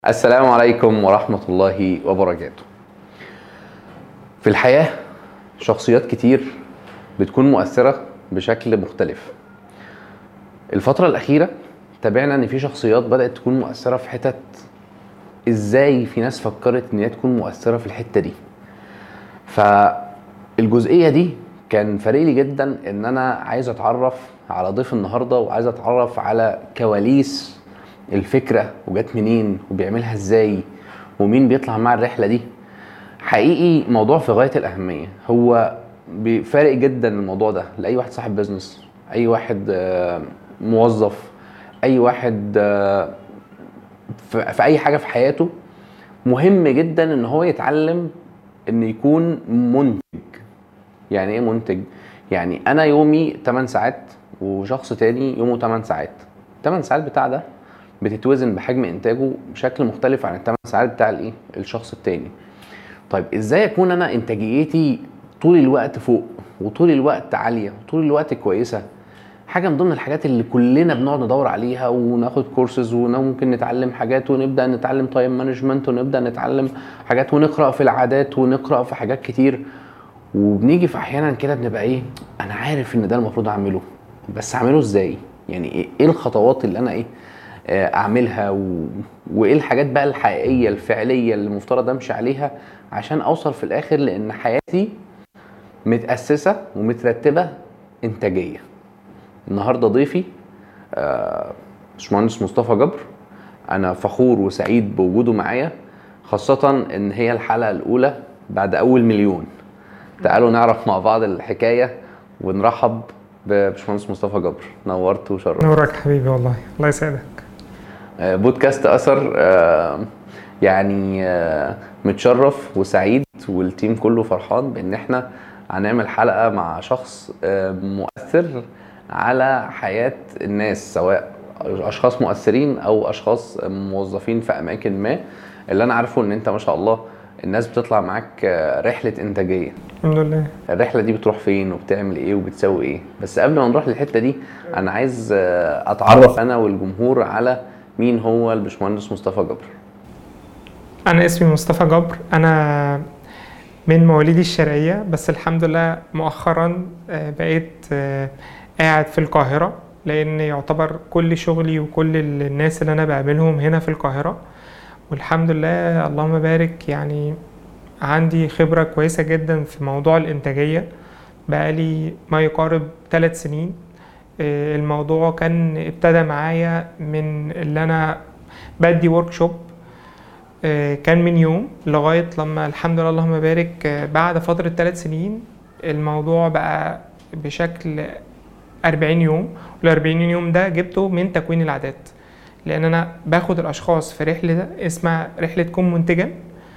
السلام عليكم ورحمة الله وبركاته. في الحياة شخصيات كتير بتكون مؤثرة بشكل مختلف. الفترة الأخيرة تابعنا إن في شخصيات بدأت تكون مؤثرة في حتت. إزاي في ناس فكرت إن هي تكون مؤثرة في الحتة دي؟ فالجزئية دي كان فارق لي جدا إن أنا عايز أتعرف على ضيف النهاردة، وعايز أتعرف على كواليس الفكرة وجات منين وبيعملها ازاي ومين بيطلع مع الرحلة دي. حقيقي موضوع في غاية الأهمية، هو بيفارق جدا الموضوع ده لأي واحد صاحب بيزنس، أي واحد موظف، أي واحد في أي حاجة في حياته. مهم جدا إن هو يتعلم إن يكون منتج. يعني إيه منتج؟ يعني أنا يومي 8 ساعات وشخص تاني يومه 8 ساعات. 8 ساعات بتاع ده بتتوزن بحجم انتاجه بشكل مختلف عن ال8 ساعات بتاع الشخص التاني. طيب ازاي اكون انا انتاجيتي طول الوقت فوق وطول الوقت عالية وطول الوقت كويسة؟ حاجة من ضمن الحاجات اللي كلنا بنقعد ندور عليها وناخد كورسز وممكن نتعلم حاجات ونبدأ نتعلم تايم مانجمنت ونبدأ نتعلم حاجات ونقرأ في العادات ونقرأ في حاجات كتير. وبنيجي في احيانا كده بنبقى انا عارف ان ده المفروض اعمله، بس اعمله ازاي؟ يعني ايه الخطوات اللي انا اعملها وايه الحاجات بقى الحقيقية الفعلية اللي المفترض امشي عليها عشان اوصل في الاخر لان حياتي متأسسة ومترتبة انتاجية. النهاردة ضيفي باشمهندس مصطفى جبر. انا فخور وسعيد بوجوده معايا، خاصة ان هي الحلقة الاولى بعد اول مليون. تعالوا نعرف مع بعض الحكاية ونرحب بباشمهندس مصطفى جبر. نورت وشرفت. نورك حبيبي، والله الله يسعدك. بودكاست أثر، يعني متشرف وسعيد والتيم كله فرحان بان احنا هنعمل حلقة مع شخص مؤثر على حياة الناس، سواء اشخاص مؤثرين او اشخاص موظفين في اماكن ما. اللي انا عارفه ان انت ما شاء الله الناس بتطلع معاك رحلة انتاجية. الحمد لله. الرحلة دي بتروح فين وبتعمل ايه وبتسوي ايه؟ بس قبل ما نروح للحتة دي انا عايز اتعرف انا والجمهور على مين هو الباشمهندس مصطفى جبر. انا اسمي مصطفى جبر، انا من مواليد الشرقية، بس الحمد لله مؤخرا بقيت قاعد في القاهرة، لان يعتبر كل شغلي وكل الناس اللي انا بقابلهم هنا في القاهرة. والحمد لله اللهم بارك، يعني عندي خبرة كويسة جدا في موضوع الانتاجية. بقالي ما يقارب 3 سنين. الموضوع كان ابتدى معايا من اللي انا بدي وركشوب، كان من يوم لغاية لما الحمد لله اللهم بارك بعد فترة 3 سنين الموضوع بقى بشكل 40 يوم. وال40 يوم ده جبته من تكوين العادات، لان انا باخد الاشخاص في رحلة اسمها رحلة كون منتجا،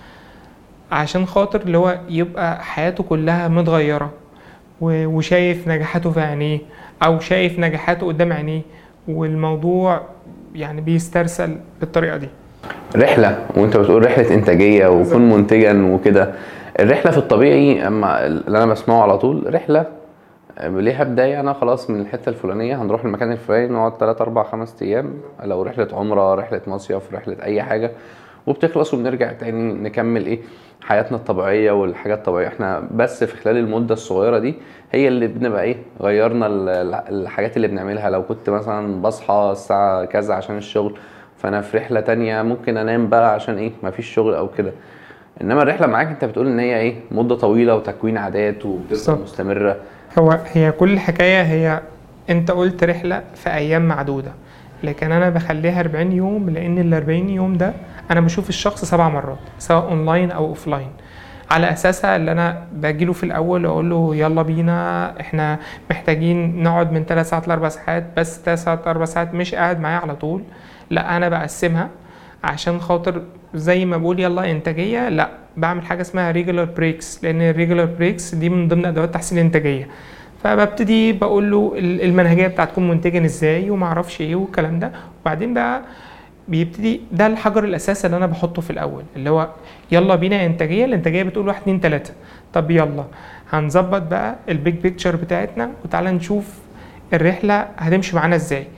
عشان خاطر اللي هو يبقى حياته كلها متغيرة وشايف نجاحاته في عينيه او شايف نجاحاته قدام عينيه، والموضوع يعني بيسترسل بالطريقة دي. رحلة، وانت بتقول رحلة انتاجية وكون منتجا وكده. الرحلة في الطبيعي اما اللي انا بسمعه على طول رحلة ليها بداية. انا خلاص من الحتة الفلانية هنروح المكان الفلاني نقعد 3 4 5 ايام، لو رحلة عمرة، رحلة مصيف، رحلة اي حاجة، وبتخلص وبنرجع تاني نكمل حياتنا الطبيعية والحاجات الطبيعية. احنا بس في خلال المدة الصغيرة دي هي اللي بنبقى غيرنا الحاجات اللي بنعملها. لو كنت مثلا بصحى الساعة كذا عشان الشغل، فانا في رحلة تانية ممكن انام بقى عشان مفيش شغل او كده. انما الرحلة معاك انت بتقول ان هي مدة طويلة وتكوين عادات وبتبقى مستمرة. هي كل الحكاية هي انت قلت رحلة في ايام معدودة، لكن انا بخليها 40 يوم، لان ال40 يوم ده انا بشوف الشخص 7 مرات سواء اونلاين او اوفلاين. على اساسها اللي انا باجيله في الاول اقول له يلا بينا، احنا محتاجين نقعد من 3 ساعات ل 4 ساعات، بس 3 ساعات 4 ساعات مش قاعد معايا على طول، لا انا بقسمها عشان خاطر زي ما بقول يلا انتاجية، لا بعمل حاجة اسمها ريجولار بريكس، لان الريجولار بريكس دي من ضمن ادوات تحسين الانتاجية. فببتدي بقول له المنهجيه بتاعت تكون منتجا ازاي وما اعرفش ايه والكلام ده، وبعدين بقى بيبتدي ده الحجر الاساسي اللي انا بحطه في الاول، اللي هو يلا بينا انتاجيه. الانتاجيه بتقول 1 2 3. طب يلا هنظبط بقى البيج بيكتشر بتاعتنا، وتعالى نشوف الرحله هتمشي معانا ازاي.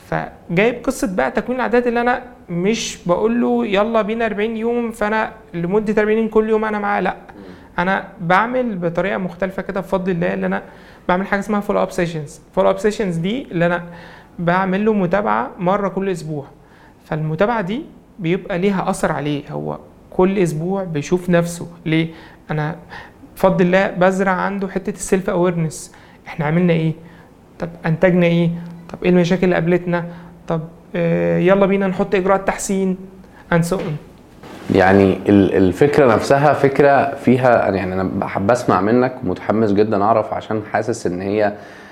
فجايب قصه بقى تكوين العادات، اللي انا مش بقول له يلا بينا 40 يوم فانا لمده 40 يوم كل يوم انا معاه، لا انا بعمل بطريقه مختلفه كده بفضل الله. اللي انا بعمل حاجه اسمها فولو اب سيشنز. فولو اب سيشنز دي اللي انا بعمل له متابعه مره كل اسبوع. فالمتابعه دي بيبقى ليها اثر عليه، هو كل اسبوع بيشوف نفسه. ليه؟ انا بفضل الله بزرع عنده حته السيلف اويرنس. احنا عملنا ايه؟ طب انتجنا ايه؟ طب ايه المشاكل اللي قابلتنا؟ طب يلا بينا نحط اجراءات تحسين and so on. يعني الفكره نفسها فكره فيها، يعني انا بحب اسمع منك ومتحمس جدا اعرف، عشان حاسس ان هي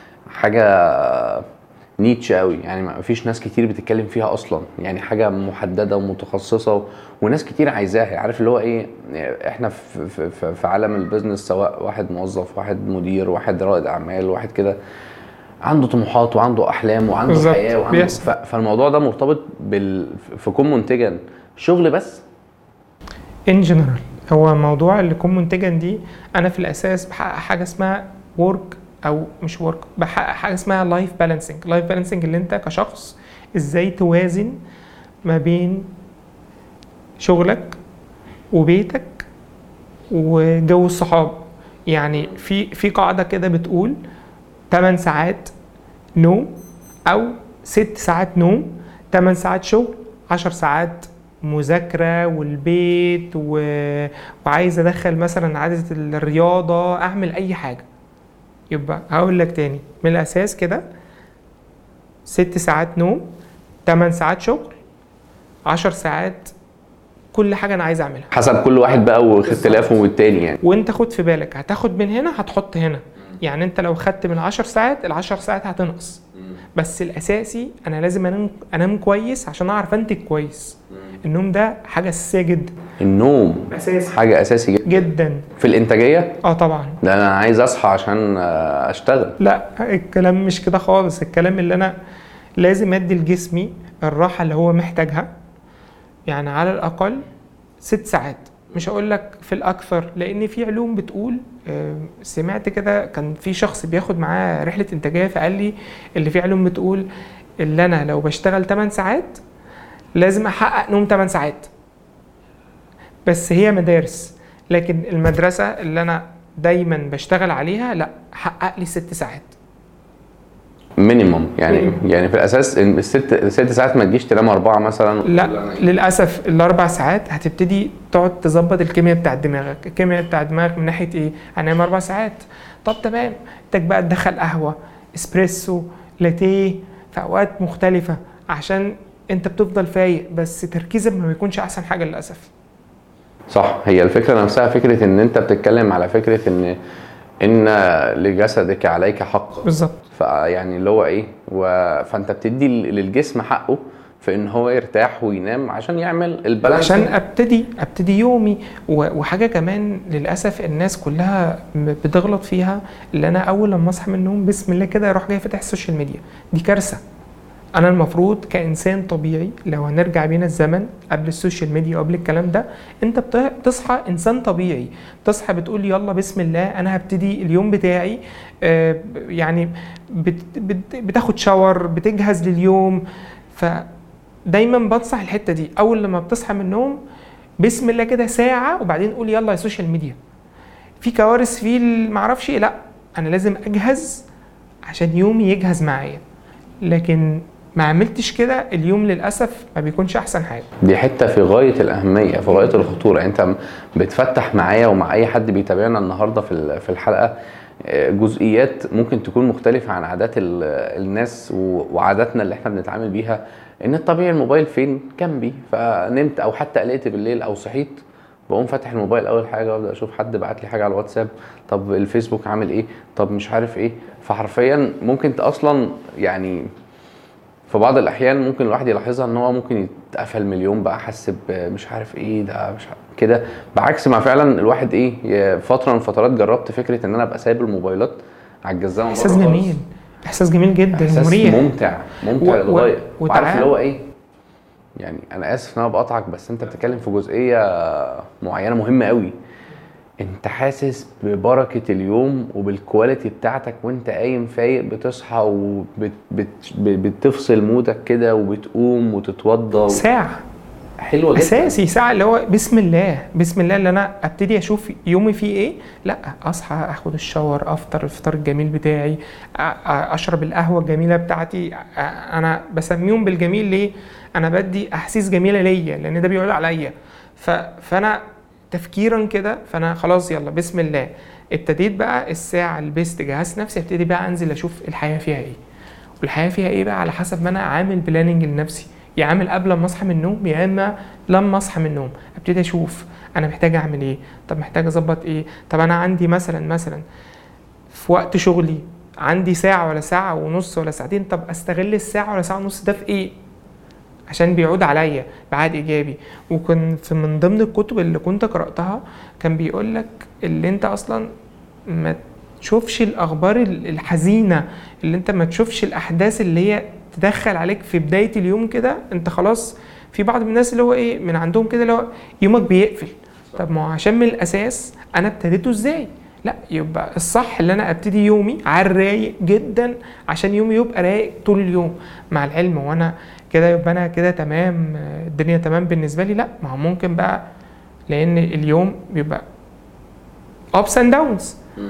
حاجه نيتش قوي، يعني ما فيش ناس كتير بتتكلم فيها اصلا، يعني حاجه محدده ومتخصصه وناس كتير عايزاها. عارف اللي هو ايه، احنا في عالم البيزنس، سواء واحد موظف، واحد مدير، واحد رائد اعمال، واحد كده عنده طموحات وعنده احلام وعنده حياه وعنده فالموضوع ده مرتبط في كون منتجا شغل بس ان جنرال. هو موضوع اللي يكون منتجا دي، انا في الاساس بحقق حاجه اسمها ورك او مش ورك، بحقق حاجه اسمها لايف بالانسنج. لايف بالانسنج اللي انت كشخص ازاي توازن ما بين شغلك وبيتك وجو الصحاب. يعني في قاعده كده بتقول 8 ساعات نوم او 6 ساعات نوم، 8 ساعات شغل، 10 ساعات مذاكرة والبيت وعايز ادخل مثلا عادة الرياضة، اعمل اي حاجة. يبقى هقول لك تاني من الاساس كده: 6 ساعات نوم، 8 ساعات شغل، 10 ساعات كل حاجة انا عايز اعملها حسب كل واحد بقى واختلافه والتاني يعني. وانت خد في بالك هتاخد من هنا هتحط هنا. يعني انت لو خدت من 10 ساعات، ال10 ساعات هتنقص. بس الاساسي انا لازم انام كويس عشان اعرف انتج كويس. النوم ده حاجه اساسيه جدا. النوم اساسي، حاجه اساسي جدا في الانتاجيه. طبعا. ده انا عايز اصحى عشان اشتغل. لا، الكلام مش كده خالص. الكلام اللي انا لازم ادي لجسمي الراحه اللي هو محتاجها، يعني على الاقل 6 ساعات. مش هقول لك في الاكثر، لان في علوم بتقول، سمعت كده كان في شخص بياخد معاه رحله انتاجيه فقال لي اللي في علوم بتقول اللي انا لو بشتغل 8 ساعات لازم احقق نوم 8 ساعات. بس هي مدارس، لكن المدرسه اللي انا دايما بشتغل عليها لا، حقق لي 6 ساعات مينيموم. يعني في الاساس الست ساعات ما تجيش تنام 4 مثلا. لا للاسف ال4 ساعات هتبتدي تقعد تظبط الكيمياء بتاع دماغك. الكيمياء بتاع دماغك من ناحيه ايه؟ هنام 4 ساعات، طب تمام، انت بقى تدخل قهوه، اسبريسو، لاتيه في اوقات مختلفه عشان انت بتفضل فايق، بس تركيزك ما بيكونش احسن حاجه للاسف. صح، هي الفكره نفسها فكره ان انت بتتكلم على فكره ان لجسدك عليك حق. بالظبط. فيعني اللي هو ايه، فانت بتدي للجسم حقه في ان هو يرتاح وينام عشان يعمل البالانس، عشان ابتدي يومي. وحاجه كمان للاسف الناس كلها بتغلط فيها، اللي انا اول لما اصحى من النوم بسم الله كده اروح جاي فاتح السوشيال ميديا. دي كارثه. انا المفروض كانسان طبيعي، لو هنرجع بينا الزمن قبل السوشيال ميديا وقبل الكلام ده، انت بتصحى انسان طبيعي، تصحى بتقول يلا بسم الله انا هبتدي اليوم بتاعي. يعني بتاخد شاور، بتجهز لليوم. فدايما بنصح الحته دي، اول لما بتصحى من النوم بسم الله كده ساعه، وبعدين قول يلا يا سوشيال ميديا. في كوارث في معرفش ايه، لا انا لازم اجهز عشان يومي يجهز معايا. لكن ما عملتش كده اليوم للاسف ما بيكونش احسن حاجه. دي حته في غايه الاهميه، في غايه الخطوره. انت بتفتح معايا ومع اي حد بيتابعنا النهارده في الحلقه جزئيات ممكن تكون مختلفه عن عادات الناس وعاداتنا اللي احنا بنتعامل بيها. ان الطبيعي الموبايل فين؟ جنبي، فنمت او حتى قلقت بالليل او صحيت بقوم فاتح الموبايل اول حاجه وابدا اشوف حد بعت لي حاجه على الواتساب، طب الفيسبوك عامل ايه، طب مش عارف ايه. فحرفيا ممكن اصلا يعني في بعض الاحيان ممكن الواحد يلاحظها ان هو ممكن يتقفل من اليوم بقى، حاسس مش عارف ايه ده، مش كده. بعكس ما فعلا الواحد ايه، فتره من فترات جربت فكره ان انا ابقى سايب الموبايلات على الجزامه. احساس جميل، احساس جميل جدا ومريح، ممتع للغايه. وعارف اللي هو ايه، يعني انا اسف ان انا بقطعك، بس انت بتتكلم في جزئيه معينه مهمه قوي. انت حاسس ببركة اليوم وبالكواليتي بتاعتك وانت قايم فايق، بتصحى وبتفصل مودك كده وبتقوم وتتوضى ساعة حلوة جدا. اساسي ساعة اللي هو بسم الله بسم الله، اللي انا ابتدي اشوف يومي فيه ايه. لا اصحى اخد الشاور، افطر الفطار الجميل بتاعي، اشرب القهوة الجميلة بتاعتي. انا بسميهم بالجميل ليه؟ انا بدي احاسيس جميلة ليا لان ده بيقول عليا. فانا تفكيرا كده، فانا خلاص يلا بسم الله. ابتديت بقى الساعة، لبست جهزت نفسي، ابتدي بقى انزل اشوف الحياة فيها ايه، والحياة فيها ايه بقى على حسب ما انا عامل بلاننج لنفسي. يا عامل قبل ما اصحى من النوم يا اما لما اصحى من النوم. ابتدي اشوف انا محتاج اعمل ايه، طب محتاج اظبط ايه. طب انا عندي مثلا في وقت شغلي عندي ساعة ولا ساعة ونص ولا ساعتين، طب استغل الساعة ولا ساعة ونص ده في ايه عشان بيعود عليا بعد ايجابي. وكان في من ضمن الكتب اللي كنت قرأتها كان بيقول لك اللي انت اصلا ما تشوفش الاخبار الحزينة، اللي انت ما تشوفش الاحداث اللي هي تدخل عليك في بداية اليوم كده. انت خلاص في بعض من الناس اللي هو ايه من عندهم كده اللي هو يومك بيقفل. طب ما هو عشان من الاساس انا ابتديته ازاي؟ لا يبقى الصح اللي انا ابتدي يومي على الرايق جدا عشان يومي يبقى رايق طول اليوم. مع العلم وانا كده يبقى انا كده تمام، الدنيا تمام بالنسبة لي؟ لا، ما هو ممكن بقى لان اليوم بيبقى ups and downs.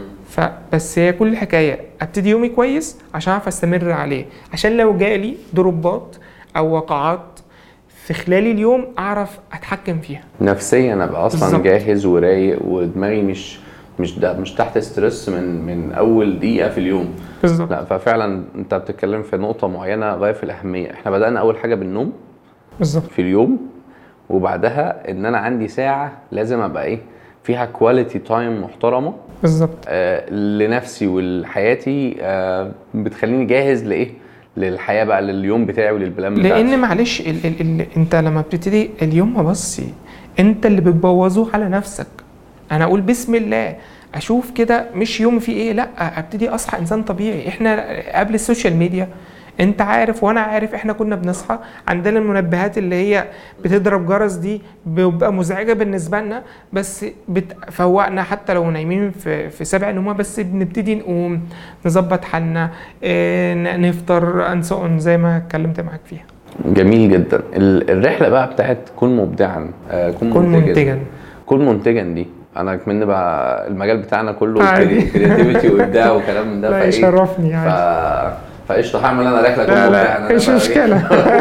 فبس هي كل الحكايه ابتدي يومي كويس عشان اعرف استمر عليه، عشان لو جالي ضربات او وقعات في خلال اليوم اعرف اتحكم فيها نفسيا. انا ابقى اصلا بالزبط. جاهز ورايق ودماغي مش تحت ستريس من اول دقيقه في اليوم بالظبط. لا، ففعلا انت بتتكلم في نقطه معينه غايه في الاهميه. احنا بدانا اول حاجه بالنوم بالظبط في اليوم، وبعدها ان انا عندي ساعه لازم ابقى ايه فيها كواليتي تايم محترمه بالظبط لنفسي ولحياتي، بتخليني جاهز لايه للحياه بقى، لليوم بتاعي وللبلان بتاعتي. لان معلش انت لما بتبتدي اليوم بصي انت اللي بتبوظه على نفسك. انا اقول بسم الله اشوف كده مش يوم فيه ايه، لا ابتدي اصحى انسان طبيعي. احنا قبل السوشيال ميديا انت عارف وانا عارف احنا كنا بنصحى عندنا المنبهات اللي هي بتضرب جرس، دي بيبقى مزعجة بالنسبة لنا بس بتفوقنا حتى لو نايمين في 7 نومة، بس بنبتدي نقوم نظبط حالنا، نفطر انسون زي ما اتكلمت معاك فيها. جميل جدا. الرحله بقى بتاعت كن مبدعا، كن منتجا. كن منتجا دي انا كمان بقى المجال بتاعنا كله كرياتيفيتي وابداع وكلام من ده. لا يشرفني فقشطه هعمل انا رحله كون مبدعا. لا مش مشكله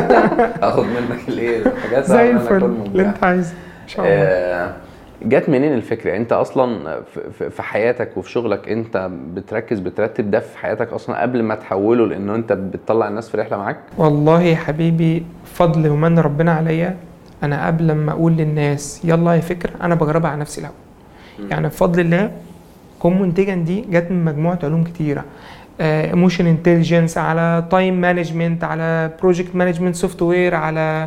اخد منك الايه الحاجات زي الفل اللي انت عايزه ان شاء الله. جت منين الفكره؟ انت اصلا في حياتك وفي شغلك انت بترتب ده في حياتك اصلا قبل ما تحوله لانه انت بتطلع الناس في رحله معاك؟ والله يا حبيبي فضل ومن ربنا عليا، انا قبل ما اقول للناس يلا يا فكره انا بجربها على نفسي الاول. يعني بفضل الله كون منتجا دي جت من مجموعه علوم كتيره، ايموشن انتليجنس، على تايم مانجمنت، على بروجكت مانجمنت سوفت وير، على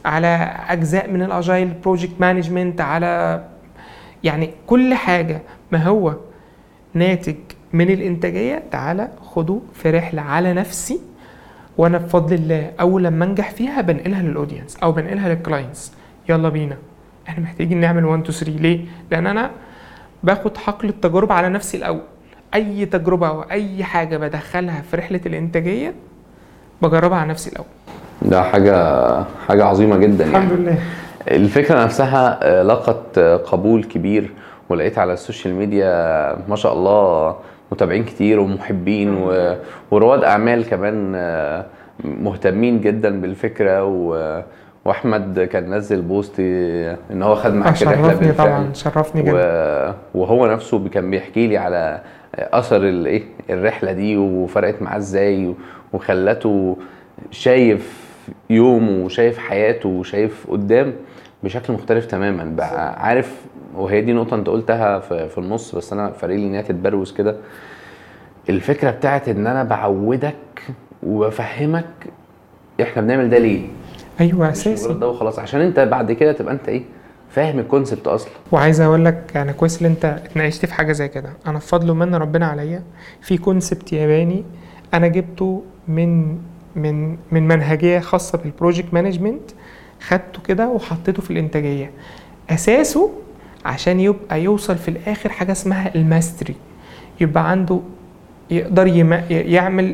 اجزاء من الاجايل بروجكت مانجمنت، على يعني كل حاجه ما هو ناتج من الانتاجيه تعالى خدوا في رحله على نفسي. وانا بفضل الله اول لما انجح فيها بنقلها للاودينس او بنقلها للكلاينتس. يلا بينا احنا محتاجين نعمل 1 2 3. ليه؟ لان انا باخد حقل التجربه على نفسي الاول. اي تجربه او اي حاجه بدخلها في رحله الانتاجيه بجربها على نفسي الاول. ده حاجه عظيمه جدا. الحمد لله. الفكره نفسها لقت قبول كبير، ولقيت على السوشيال ميديا ما شاء الله متابعين كتير ومحبين ورواد اعمال كمان مهتمين جدا بالفكره. واحمد كان نزل بوست ان هو خد معاك الرحله بالفعل. طبعا شرفني جدا. وهو نفسه كان بيحكي لي على اثر الرحله دي وفرقت معاه ازاي وخلته شايف يومه وشايف حياته وشايف قدام بشكل مختلف تماما بقى. عارف، وهي دي نقطه انت قلتها في النص بس انا فارق لي ان هي تتبروز كده. الفكره بتاعت ان انا بعودك وبفهمك احنا بنعمل ده ليه. ايوه اساسي ده وخلاص عشان انت بعد كده تبقى انت فاهم الكونسبت اصلا. وعايز اقول لك يعني كويس ان انت اتناقشت في حاجه زي كده. انا بفضل ومن ربنا عليا في كونسبت ياباني انا جبته من منهجيه خاصه بالبروجكت مانجمنت، خدته كده وحطيته في الانتاجيه. اساسه عشان يبقى يوصل في الاخر حاجه اسمها الماستري، يبقى عنده يقدر يعمل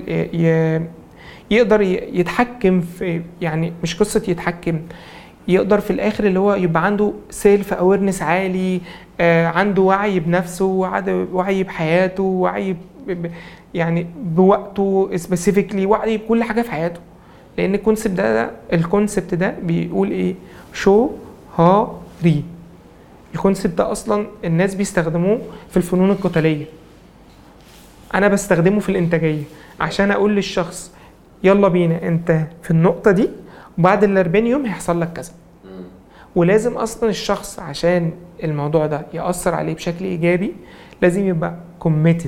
يقدر يتحكم في، يعني مش قصه يتحكم، يقدر في الاخر اللي هو يبقى عنده سيلف اويرنس عالي، عنده وعي بنفسه، وعي بحياته، وعي يعني بوقته سبيسيفيكلي، وعي بكل حاجه في حياته. لان الكونسبت ده بيقول ايه؟ شو ها ري. الكونسبت ده اصلا الناس بيستخدموه في الفنون القتاليه، انا بستخدمه في الانتاجيه عشان اقول للشخص يلا بينا انت في النقطه دي، وبعد ال40 يوم هيحصل لك كذا. ولازم اصلا الشخص عشان الموضوع ده يأثر عليه بشكل ايجابي لازم يبقى كوميتد.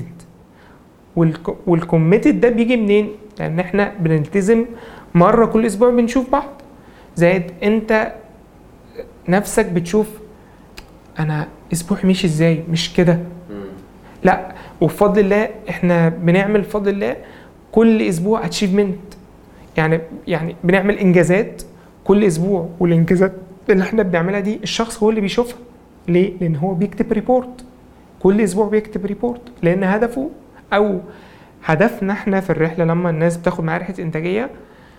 والكوميتد ده بيجي منين؟ لان احنا بنلتزم مره كل اسبوع بنشوف بعض، زائد انت نفسك بتشوف انا اسبوعي ماشي ازاي، مش كده لا. وبفضل الله احنا بنعمل بفضل الله كل اسبوع اتشيفمنت، يعني بنعمل انجازات كل اسبوع، والانجازات اللي احنا بنعملها دي الشخص هو اللي بيشوفها. ليه؟ لان هو بيكتب ريبورت كل اسبوع، بيكتب ريبورت، لان هدفه او هدفنا احنا في الرحله لما الناس بتاخد معايا رحله انتاجيه،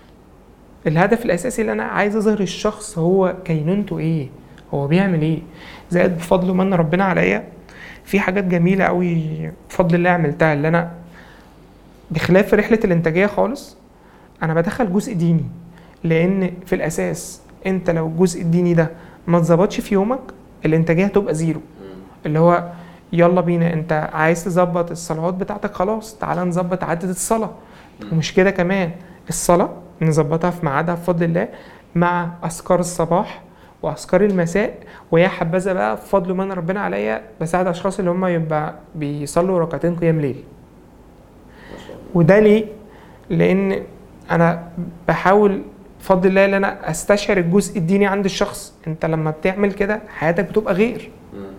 الهدف الاساسي اللي انا عايز اظهر الشخص هو كينونته ايه، هو بيعمل ايه. زائد بفضل ومن ربنا عليا في حاجات جميله قوي بفضل الله عملتها، اللي انا بخلاف رحله الانتاجيه خالص انا بدخل جزء ديني. لان في الاساس انت لو الجزء الديني ده ما اتظبطش في يومك الانتاجيه هتبقى زيرو. اللي هو يلا بينا انت عايز تظبط الصلوات بتاعتك، خلاص تعالى نظبط عدد الصلاه. ومش كده كمان، الصلاه نظبطها في ميعادها بفضل الله مع اذكار الصباح واذكار المساء. ويا حبذا بقى بفضل من ربنا عليا بساعد اشخاص اللي هم يبقى بيصلوا ركعتين قيام ليل. وده ليه؟ لان انا بحاول بفضل الله ان انا استشعر الجزء الديني عند الشخص. انت لما بتعمل كده حياتك بتبقى غير،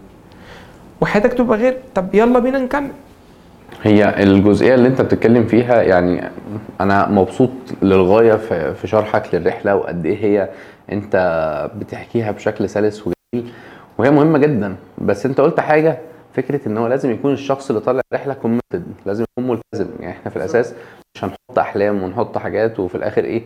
وحياتك تبقى غير. طب يلا بينا نكمل. هي الجزئيه اللي انت بتتكلم فيها يعني انا مبسوط للغايه في شرحك للرحله، وقد ايه هي انت بتحكيها بشكل سلس وجميل، وهي مهمه جدا. بس انت قلت حاجه، فكره ان هو لازم يكون الشخص اللي طالع الرحله كوميتد، لازم يكون ملتزم. يعني احنا في الاساس مش هنحط احلام ونحط حاجات وفي الاخر ايه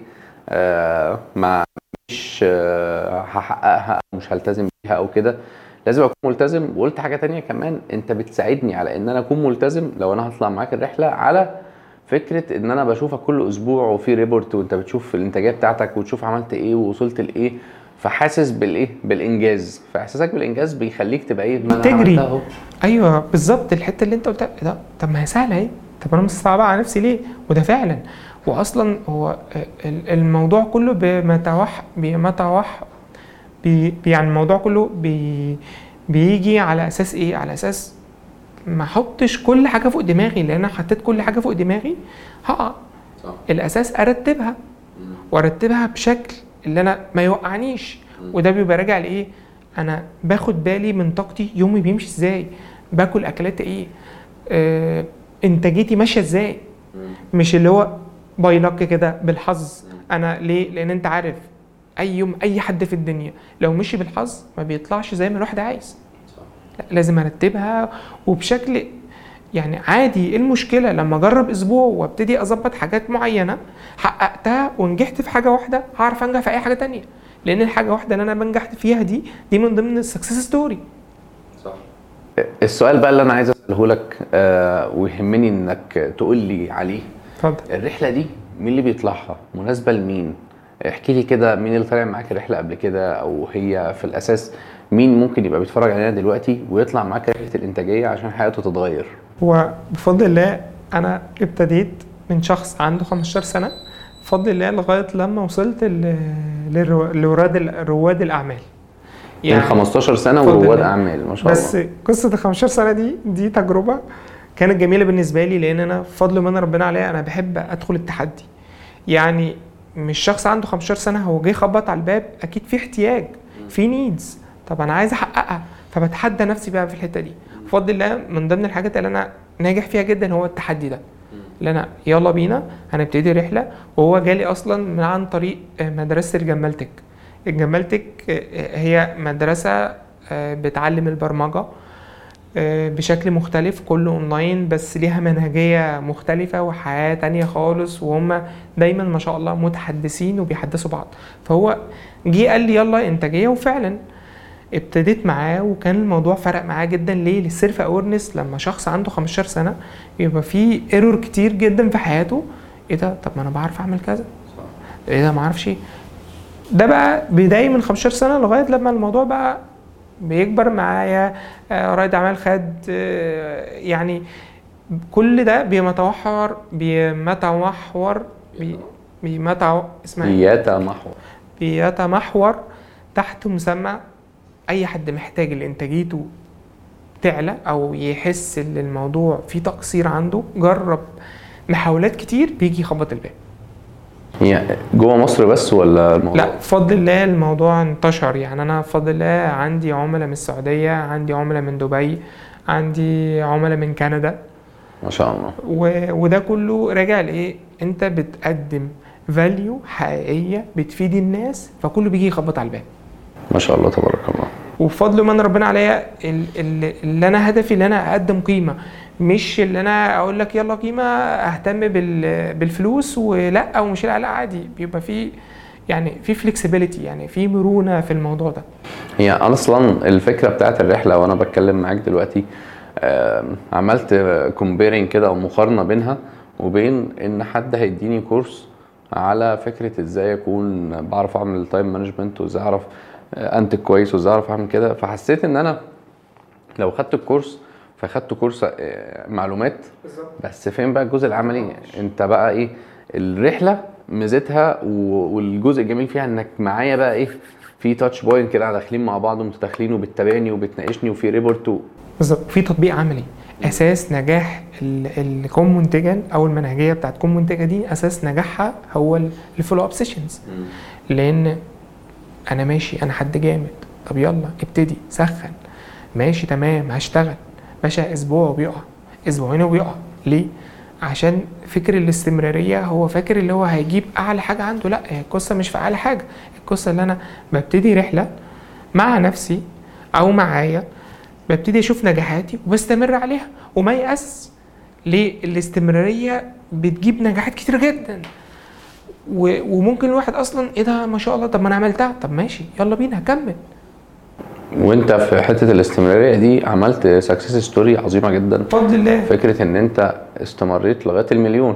ما مش هحققها او مش هلتزم بيها او كده. لازم اكون ملتزم. وقلت حاجه تانية كمان، انت بتساعدني على ان انا اكون ملتزم لو انا هطلع معاك الرحله، على فكره ان انا بشوفك كل اسبوع وفي ريبورت وانت بتشوف الانتاجيه بتاعتك وتشوف عملت ايه ووصلت لايه، فحاسس بالايه بالانجاز. فاحساسك بالانجاز بيخليك تبقى ايه، ما انا تجري. عملتها اهو. ايوه بالظبط الحته اللي انت قلتها ده. طب ما هي سهله اهي، طب انا مصعبها على نفسي ليه؟ وده فعلا. واصلا هو الموضوع كله يعني الموضوع كله بيجي على اساس ايه؟ على اساس ما احطش كل حاجه فوق دماغي، لان انا حطيت كل حاجه فوق دماغي هقع. الاساس ارتبها وارتبها بشكل اللي انا ما يوقعنيش. وده بيبقى راجع لايه؟ انا باخد بالي من طاقتي، يومي بيمشي ازاي، باكل اكلات ايه، انتاجيتي ماشيه ازاي. مش اللي هو بايلك كده بالحظ. انا ليه؟ لان انت عارف اي يوم اي حد في الدنيا لو مشي بالحظ ما بيطلعش زي ما الواحد عايز. لا، لازم ارتبها وبشكل يعني عادي. ايه المشكله لما اجرب اسبوع وابتدي اظبط حاجات معينه حققتها ونجحت في حاجه واحده، هعرف انجح في اي حاجه تانية. لان الحاجه واحده اللي انا بنجح فيها دي من ضمن السكسس ستوري. صح. السؤال بقى اللي انا عايز اساله لك ويهمني انك تقول لي عليه. اتفضل. الرحله دي مين اللي بيطلعها؟ مناسبه لمين؟ احكي لي كده، مين اللي طالع معاك الرحله قبل كده؟ او هي في الاساس مين ممكن يبقى بيتفرج علينا دلوقتي ويطلع معاك رحله الانتاجيه عشان حياته تتغير؟ وبفضل الله انا ابتديت من شخص عنده 15 سنه بفضل الله لغايه لما وصلت لرواد الاعمال. يعني 15 سنه ورواد اعمال ما شاء الله. بس قصه ال 15 سنه دي تجربه كانت جميله بالنسبه لي، لان انا بفضل من ربنا عليا انا بحب ادخل التحدي. يعني مش شخص عنده 15 سنه هو جاي خبط على الباب، اكيد في احتياج، في نيدز، طب انا عايز احققها، فبتحدى نفسي بقى في الحته دي. بفضل الله من ضمن الحاجات اللي انا ناجح فيها جدا هو التحدي ده، اللي انا يلا بينا هنبتدي رحله. وهو جالي اصلا من عن طريق مدرسه الجمالتك. الجمالتك هي مدرسه بتعلم البرمجة بشكل مختلف، كله اونلاين بس ليها منهجية مختلفة وحياة تانية خالص، وهم دايما ما شاء الله متحدثين وبيحدثوا بعض. فهو جه قال لي يلا انتاجية، وفعلا ابتديت معاه وكان الموضوع فرق معاه جدا. ليه؟ للسيلف اورنس. لما شخص عنده 15 سنة يبقى فيه ايرور كتير جدا في حياته، ايه ده؟ طب ما انا بعرف اعمل كذا، ايه ده ما اعرفش ايه. ده بقى بداية من 15 سنة لغاية لما الموضوع بقى بيكبر معايا. رائد اعمال خد يعني كل ده بيتمحور تحت مسمى اي حد محتاج الانتاجيته تعلى او يحس ان الموضوع فيه تقصير عنده، جرب محاولات كتير بيجي يخبط الباب. هي جوه مصر بس ولا الموضوع؟ لا بفضل الله الموضوع انتشر. يعني انا بفضل الله عندي عملاء من السعودية، عندي عملاء من دبي، عندي عملاء من كندا ما شاء الله. وده كله راجع لايه؟ انت بتقدم فاليو حقيقية بتفيد الناس، فكله بيجي يخبط على الباب. ما شاء الله تبارك الله. وبفضل من ربنا عليا اللي انا هدفي اللي انا اقدم قيمة، مش اللي انا اقول لك يلا قيمة اهتم بالفلوس ولا او مش لا عادي. بيبقى في يعني في فليكسيبيليتي، يعني في مرونة في الموضوع ده. هي اصلا الفكرة بتاعت الرحلة وانا بتكلم معاك دلوقتي عملت كومبيرنج كده او مقارنة بينها وبين ان حد هيديني كورس على فكرة ازاي اكون بعرف اعمل تايم مانجمنت وازاي اعرف انتج كويس وازاي اعرف اعمل كده. فحسيت ان انا لو خدت الكورس فخدت كورس معلومات بس فين بقى الجزء العملي؟ انت بقى ايه الرحلة ميزتها والجزء الجميل فيها انك معايا بقى ايه في تاتش بوينت كده داخلين مع بعض ومتداخلين وبتتابعني وبتناقشني وفي ريبورت بالظبط، في تطبيق عملي. اساس نجاح الكون منتجا او المنهجيه بتاعت كون منتجه دي، اساس نجاحها هو الفولو اب سيشنز. لان انا ماشي، انا حد جامد، طب يلا ابتدي سخن، ماشي تمام هشتغل باشا. اسبوع وبيقع، اسبوعين وبيقع. ليه؟ عشان فكر الاستمراريه. هو فاكر اللي هو هيجيب اعلى حاجه عنده. لا، هي القصه مش في اعلى حاجه، القصه اللي انا ببتدي رحله مع نفسي او معايا، ببتدي اشوف نجاحاتي وبستمر عليها وما يأس. ليه؟ الاستمراريه بتجيب نجاحات كتير جدا. وممكن الواحد اصلا ايه ده ما شاء الله، طب ما انا عملتها، طب ماشي يلا بينا هكمل. وانت في حته الاستمراريه دي عملت سكسس ستوري عظيمه جدا بفضل الله. فكره ان انت استمريت لغايه المليون.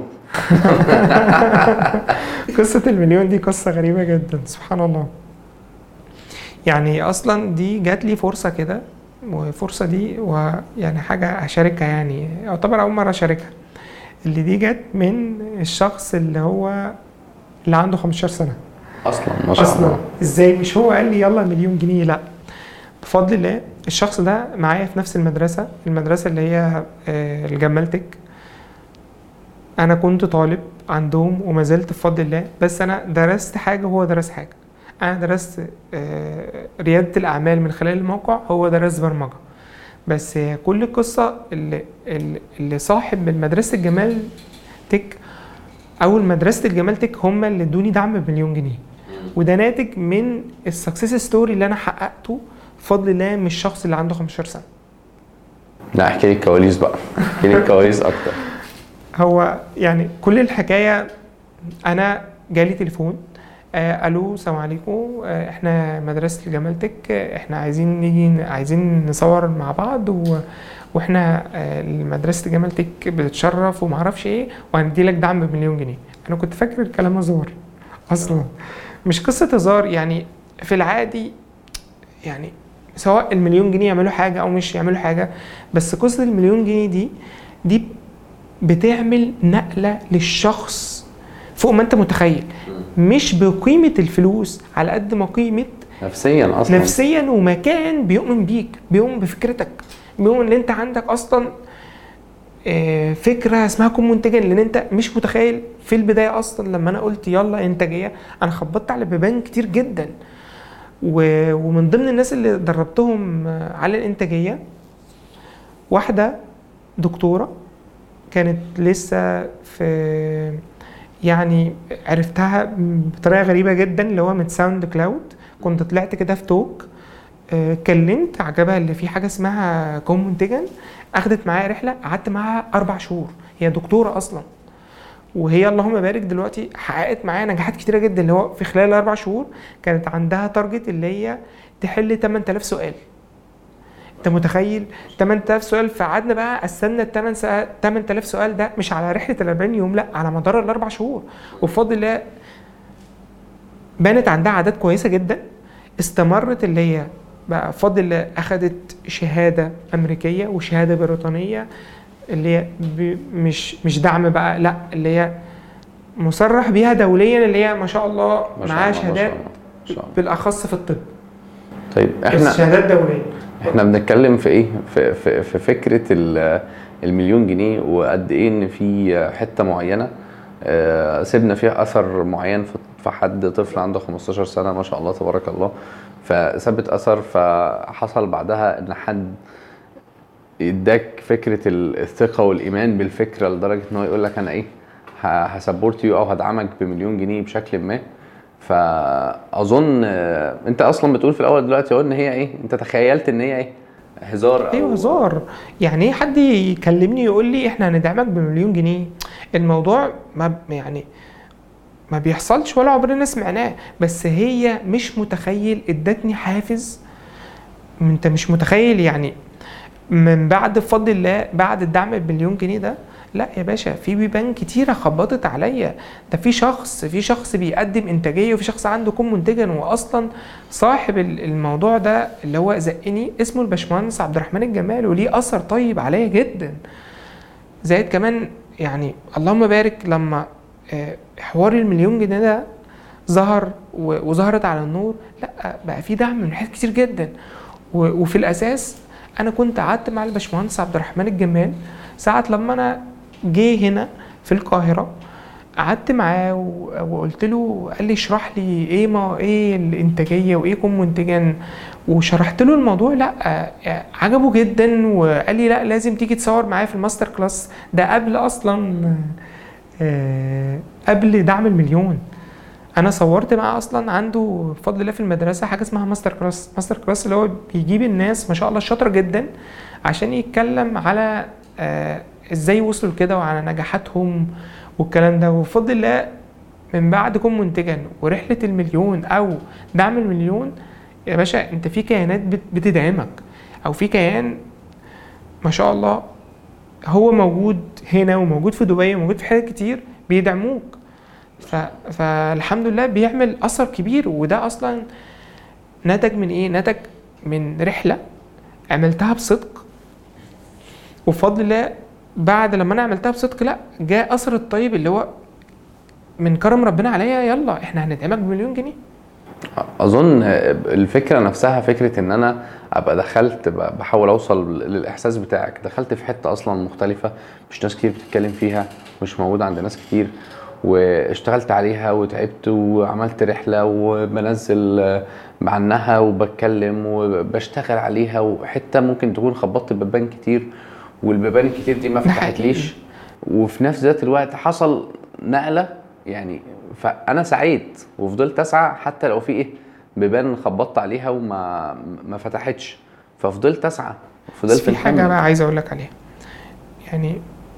قصه المليون دي قصه غريبه جدا سبحان الله. يعني اصلا دي جات لي فرصه كده، وفرصه دي ويعني حاجه اشاركها، يعني يعتبر اول مره اشاركها. اللي دي جت من الشخص اللي عنده 15 سنه اصلا. ما شاء الله. ازاي؟ مش هو قال لي يلا مليون جنيه، لا بفضل الله. الشخص ده معايا في نفس المدرسه اللي هي الجمالتك. انا كنت طالب عندهم وما زلت بفضل الله، بس انا درست حاجه وهو درس حاجه. انا درست رياده الاعمال من خلال الموقع، هو درس برمجه. بس كل القصه اللي صاحب مدرسه الجمال تك او مدرسه الجمال تك هم اللي ادوني دعم بمليون جنيه. وده ناتج من السكسس ستوري اللي انا حققته بفضل الله من الشخص اللي عنده 15 سنه. لا احكي لي الكواليس بقى، احكي لي الكواليس اكتر. هو يعني كل الحكايه، انا جالي تليفون الو السلام عليكم، احنا مدرسه الجمال تك، احنا عايزين نصور مع بعض واحنا مدرسه الجمال تك بتتشرف ومعرفش ايه، وهندي لك دعم بمليون جنيه. انا كنت فاكر الكلام هزار اصلا، مش قصه هزار. يعني في العادي يعني سواء المليون جنيه يعملوا حاجه او مش يعملوا حاجه، بس قصه المليون جنيه دي بتعمل نقله للشخص فوق ما انت متخيل. مش بقيمه الفلوس على قد ما قيمه نفسيا اصلا، نفسيا. ومكان بيؤمن بيك، بيؤمن بفكرتك، بيؤمن ان انت عندك اصلا فكره اسمها كون منتجا. لان انت مش متخيل في البدايه اصلا لما انا قلت يلا انتاجيه، انا خبطت على بيبان كتير جدا. ومن ضمن الناس اللي دربتهم على الانتاجيه واحده دكتوره كانت لسه في، يعني عرفتها بطريقه غريبه جدا اللي هو من ساوند كلاود. كنت طلعت كده في توك كلمت عجبها اللي في حاجه اسمها كون منتجا، اخدت معايا رحله قعدت معاها 4 شهور. هي دكتوره اصلا، وهي اللهم بارك دلوقتي حققت معايا نجاحات كتيره جدا. اللي هو في خلال 4 شهور كانت عندها تارجت اللي هي تحل 8000 سؤال. انت متخيل 8000 سؤال؟ فقعدنا بقى قسمنا ال 8000 سؤال ده مش على رحله ال 40 يوم، لا على مدار ال4 شهور. وبفضل الله بانت عندها عادات كويسه جدا، استمرت اللي هي بقى بفضل الله اخذت شهاده امريكيه وشهاده بريطانيه اللي هي مش دعم بقى، لا اللي هي مصرح بيها دوليا، اللي هي ما شاء الله معاها شهادات بالاخص في الطب. طيب احنا شهادات دوليه. احنا بنتكلم في ايه؟ في فكره المليون جنيه، وقد ايه ان في حته معينه سيبنا فيها اثر معين في حد طفل عنده 15 سنه ما شاء الله تبارك الله، فثبت اثر، فحصل بعدها ان حد اداك فكره الثقه والايمان بالفكره لدرجه ان هو يقول لك انا ايه هسبورت يو او هدعمك بمليون جنيه بشكل ما. فاظن انت اصلا بتقول في الاول دلوقتي اهو ان هي ايه، انت تخيلت ان هي ايه، هزار. ايوه هزار. يعني ايه حد يكلمني يقول لي احنا هندعمك بمليون جنيه؟ الموضوع ما بيحصلش ولا عمرنا سمعناه. بس هي مش متخيل، ادتني حافز. انت مش متخيل يعني من بعد بفضل الله بعد الدعم بمليون جنيه ده، لا يا باشا في بيبان كتيره خبطت عليا. ده في شخص بيقدم انتاجيه، وفي شخص عنده كون منتجا، واصلا صاحب الموضوع ده اللي هو زقني اسمه الباشمهندس عبد الرحمن الجمال، وليه اثر طيب عليا جدا. زائد كمان يعني اللهم بارك لما حوار المليون جنيه ده ظهر وظهرت على النور، لا بقى في دعم من حاجات كتير جدا. وفي الاساس انا كنت قعدت مع الباشمهندس عبد الرحمن الجمال ساعه لما انا جه هنا في القاهره، قعدت معاه وقلت له، قال لي اشرح لي ايه الانتاجيه وايه كون منتجا، وشرحت له الموضوع. لا عجبه جدا، وقال لي لا لازم تيجي تصور معايا في الماستر كلاس ده قبل اصلا قبل دعم المليون. انا صورت معاه اصلا عنده بفضل الله في المدرسه حاجه اسمها ماستر كلاس اللي هو بيجيب الناس ما شاء الله شاطره جدا عشان يتكلم على ازاي وصلوا كده وعلى نجاحاتهم والكلام ده. وبفضل الله من بعد كون منتجا ورحله المليون او دعم المليون يا باشا، انت في كيانات بتدعمك، او في كيان ما شاء الله هو موجود هنا وموجود في دبي وموجود في حاجات كتير بيدعموك. فالحمد لله بيعمل اثر كبير. وده اصلا نتج من ايه؟ نتج من رحله عملتها بصدق، وبفضل الله بعد لما انا عملتها بصدق لا جاء اثر الطيب اللي هو من كرم ربنا عليا، يلا احنا هندعمك بمليون جنيه. اظن الفكره نفسها فكره ان انا ابقى دخلت بحاول اوصل للاحساس بتاعك، دخلت في حته اصلا مختلفه مش ناس كتير بتتكلم فيها، مش موجوده عند ناس كتير، واشتغلت عليها وتعبت وعملت رحله وبنزل عنها وبتكلم وبشتغل عليها، وحته ممكن تكون خبطت ببان كتير والبيبان الكتير دي ما فتحتليش، وفي نفس ذات الوقت حصل نقله يعني. فانا سعيت وفضلت اسعى حتى لو في ايه بيبان خبطت عليها وما فتحتش، ففضلت اسعى وفضلت في حاجه بقى عايز اقول لك عليها. يعني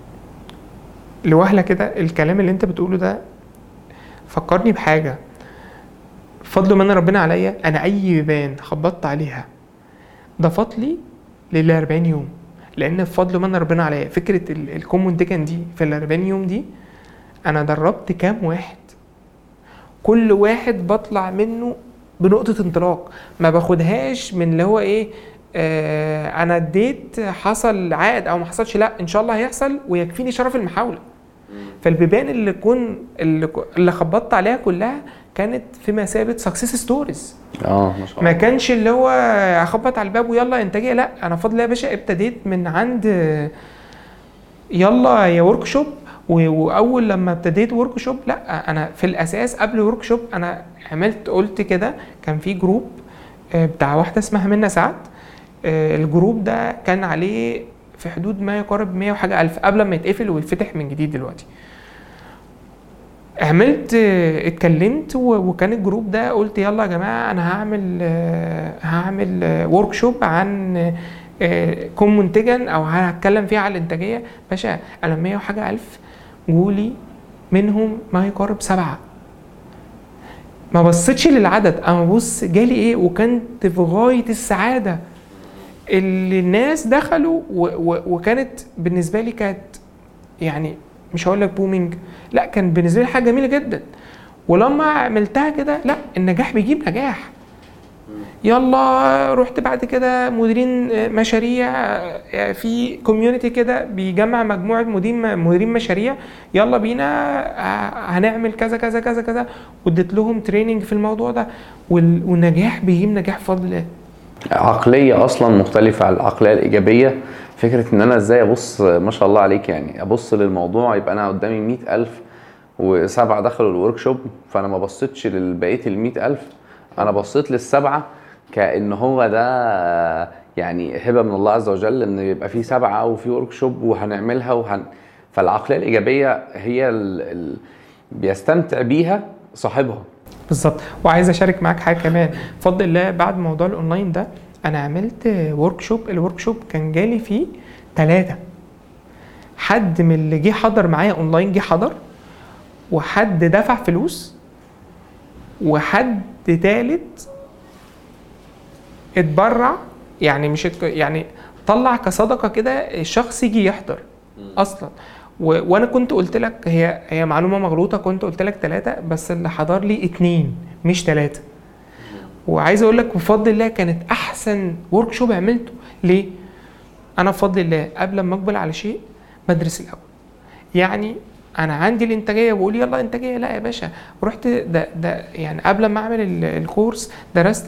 لوهله كده الكلام اللي انت بتقوله ده فكرني بحاجه. فضل من ربنا عليا، انا اي بيبان خبطت عليها ضافت لي لل 40 يوم، لان بفضل من ربنا عليا فكره الكون منتجا دي في ال 40 يوم دي انا دربت كام واحد، كل واحد بطلع منه بنقطه انطلاق، ما باخدهاش من اللي هو ايه انا اديت حصل عائد او ما حصلش، لا ان شاء الله هيحصل ويكفيني شرف المحاوله. فالبيبان اللي خبطت عليها كلها كانت في مثابه سكسس ستوريز. ما شاء الله. ما كانش اللي هو اخبط على الباب ويلا انتاجيه، لا انا فضل الله يا باشا ابتديت من عند يلا يا ورك شوب. واول لما ابتديت ورك شوب، لا انا في الاساس قبل ورك شوب انا قلت كده، كان في جروب بتاع واحده اسمها منى سعد. الجروب ده كان عليه في حدود ما يقارب 100 وحاجه الف قبل ما يتقفل ويتفتح من جديد دلوقتي. عملت اتكلمت وكان الجروب ده قلت يلا يا جماعه انا هعمل ورك شوب عن كون منتجا او هتكلم فيها على الانتاجيه. باشا انا 100 وحاجه الف جولي، منهم ما يقارب 7. ما بصيتش للعدد، انا ببص جالي ايه، وكنت في غايه السعاده اللي الناس دخلوا وكانت بالنسبه لي كانت يعني مش هقول لك بومينج، لا كان بالنسبه لي حاجه جميله جدا. ولما عملتها كده لا النجاح بيجيب نجاح. يلا رحت بعد كده مديرين مشاريع في كوميونتي كده بيجمع مجموعه مديرين مشاريع، يلا بينا هنعمل كذا كذا كذا كذا، واديت لهم تريننج في الموضوع ده، والنجاح بيجيب نجاح بفضل الله. عقليه اصلا مختلفه عن العقليه الايجابيه. فكره ان انا ازاي ابص، ما شاء الله عليك يعني، ابص للموضوع يبقى انا قدامي 100,000 و7 دخلوا الورك شوب، فانا ما بصيتش للبقيه ال100,000، انا بصيت لل7 كأن هو ده يعني هبه من الله عز وجل، ان يبقى في 7 وفي ورك شوب وهنعملها فالعقليه الايجابيه هي بيستمتع بيها صاحبها. بالظبط. وعايز اشارك معاك حاجه كمان بفضل الله. بعد موضوع الاونلاين ده انا عملت ورك شوب، الورك شوب كان جالي فيه 3. حد من اللي جه حضر معايا اونلاين جه حضر، وحد دفع فلوس، وحد تالت اتبرع، يعني مش يعني طلع كصدقه كده الشخص يجي يحضر اصلا. وانا كنت قلت لك هي معلومه مغلوطه، كنت قلت لك 3 بس اللي حضر لي 2 مش 3. وعايز اقول لك بفضل الله كانت احسن ورك شوب عملته. ليه؟ انا بفضل الله قبل ما اقبل على شيء بدرس الاول. يعني انا عندي الانتاجيه بقول يلا انتاجيه، لا يا باشا رحت ده يعني قبل ما اعمل الكورس درست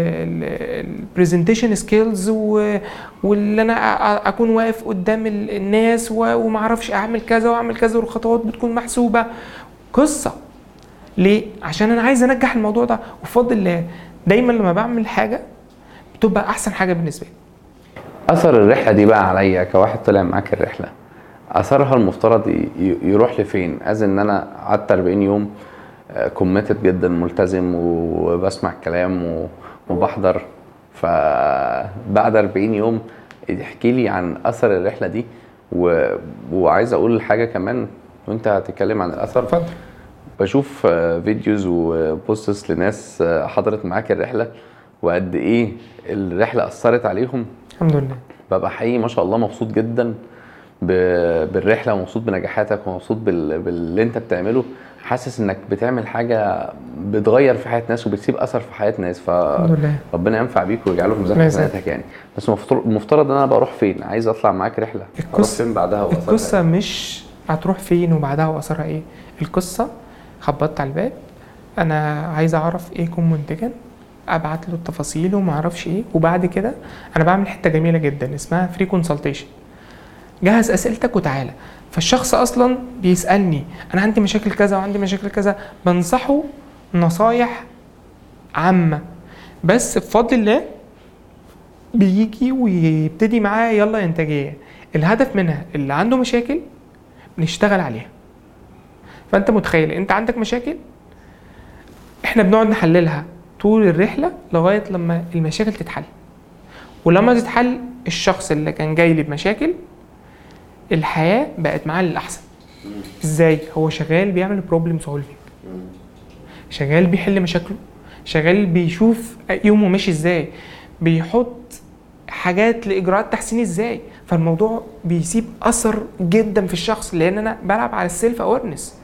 البرزنتيشن سكيلز، واللي انا اكون واقف قدام الناس وما اعرفش اعمل كذا واعمل كذا، والخطوات بتكون محسوبه قصه. ليه؟ عشان انا عايز انجح الموضوع ده. وبفضل الله دايما لما بعمل حاجه بتبقى احسن حاجه بالنسبه لي. اثر الرحله دي بقى عليا كواحد طلع معاك الرحله، اثرها المفترض يروح لفين؟ ان انا قعدت 40 يوم كوميتد جدا، ملتزم وبسمع الكلام وبحضر، فبعد 40 يوم احكي لي عن اثر الرحله دي. وعايز اقول حاجه كمان وانت هتتكلم عن الاثر. اتفضل. بشوف فيديوز وبوستس لناس حضرت معاك الرحله وقد ايه الرحله اثرت عليهم. الحمد لله. ببقى حقيقي ما شاء الله مبسوط جدا بالرحله، ومبسوط بنجاحاتك، ومبسوط باللي انت بتعمله. حاسس انك بتعمل حاجه بتغير في حياه ناس وبتسيب اثر في حياه ناس، فربنا ينفع بيك ويجعله في ميزان حسناتك يعني. بس المفترض ان انا بروح فين؟ عايز اطلع معاك رحله، اروح فين بعدها واثرها؟ القصه مش هتروح فين وبعدها واثرها ايه. القصه خبطت على الباب، انا عايز اعرف ايه يكون منتجا، ابعت له التفاصيل وما اعرفش ايه. وبعد كده انا بعمل حته جميله جدا اسمها فري كونسلتيشن. جهز اسئلتك وتعالى. فالشخص اصلا بيسالني انا عندي مشاكل كذا وعندي مشاكل كذا، بنصحه نصايح عامه، بس بفضل الله بيجي ويبتدي معاه يلا انتاجيه. الهدف منها اللي عنده مشاكل بنشتغل عليها. فانت متخيل انت عندك مشاكل، احنا بنقعد نحللها طول الرحله لغايه لما المشاكل تتحل. ولما تتحل الشخص اللي كان جاي لي بمشاكل الحياه بقت معاه للاحسن. ازاي؟ هو شغال بيعمل بروبلم سولفينج، شغال بيحل مشاكله، شغال بيشوف يومه ماشي ازاي، بيحط حاجات لاجراءات تحسين ازاي. فالموضوع بيسيب اثر جدا في الشخص، لان انا بلعب على السيلف اويرنس،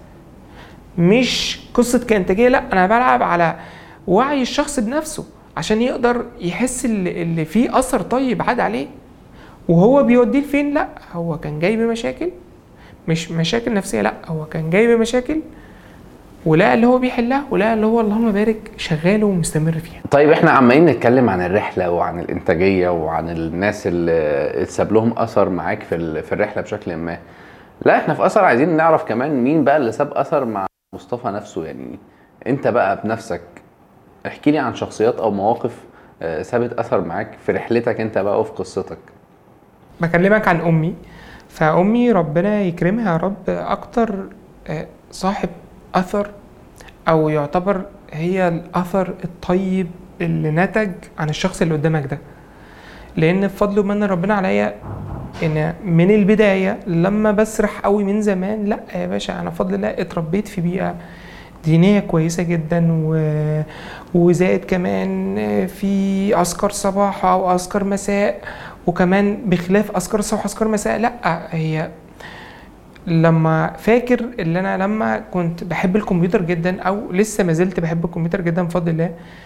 مش قصه كانتاجيه، لا انا بلعب على وعي الشخص بنفسه عشان يقدر يحس اللي فيه اثر طيب عاد عليه. وهو بيوديه لفين؟ لا هو كان جاي بمشاكل، مش مشاكل نفسيه، لا هو كان جاي بمشاكل ولا اللي هو بيحلها، ولا اللي هو اللهم بارك شغال ومستمر فيها. طيب احنا عمالين نتكلم عن الرحله وعن الانتاجيه وعن الناس اللي اتساب لهم اثر معاك في الرحله بشكل ما. لا احنا في اثر عايزين نعرف كمان مين بقى اللي ساب اثر مع مصطفى نفسه. يعني انت بقى بنفسك احكي لي عن شخصيات او مواقف سابت اثر معاك في رحلتك انت بقى وفي قصتك. بكلمك عن امي. فامي ربنا يكرمها يا رب، اكتر صاحب اثر، او يعتبر هي الاثر الطيب اللي نتج عن الشخص اللي قدامك ده. لان بفضل ومن ربنا عليا ان من البدايه لما بسرح قوي من زمان، لا يا باشا انا بفضل الله اتربيت في بيئه دينيه كويسه جدا، وزائد كمان في اذكار صباح او اذكار مساء، وكمان بخلاف اذكار الصباح واذكار مساء. لا هي لما فاكر اللي انا لما كنت بحب الكمبيوتر جدا، او لسه ما زلت بحب الكمبيوتر جدا بفضل الله،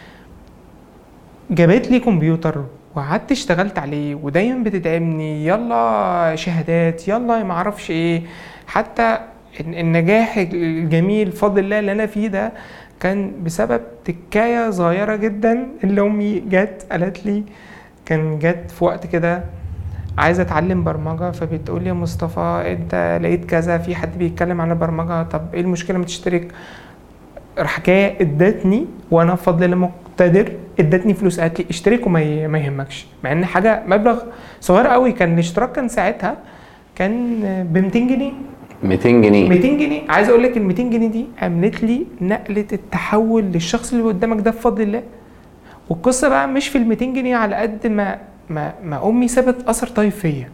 جابت لي كمبيوتر وقعدت اشتغلت عليه، ودايما بتدعمني يلا شهادات يلا ما اعرفش ايه. حتى النجاح الجميل بفضل الله اللي انا فيه ده كان بسبب تكايه صغيره جدا اللي امي جت قالت لي. كان جت في وقت كده عايزه اتعلم برمجه، فبتقول لي يا مصطفى انت لقيت كذا في حد بيتكلم عن البرمجه، طب ايه المشكله ما تشترك؟ راح جايه ادتني، وانا بفضل الله مقتدر، ادتني فلوس قالت لي اشترك وما يهمكش، مع ان حاجه مبلغ صغير قوي. كان الاشتراك كان ساعتها كان ب 200 جنيه 200 جنيه 200 جنيه. عايز اقول لك ال 200 جنيه دي عملت لي نقله التحول للشخص اللي قدامك ده بفضل الله. والقصه بقى مش في ال 200 جنيه على قد ما امي سابت اثر طيب فيا.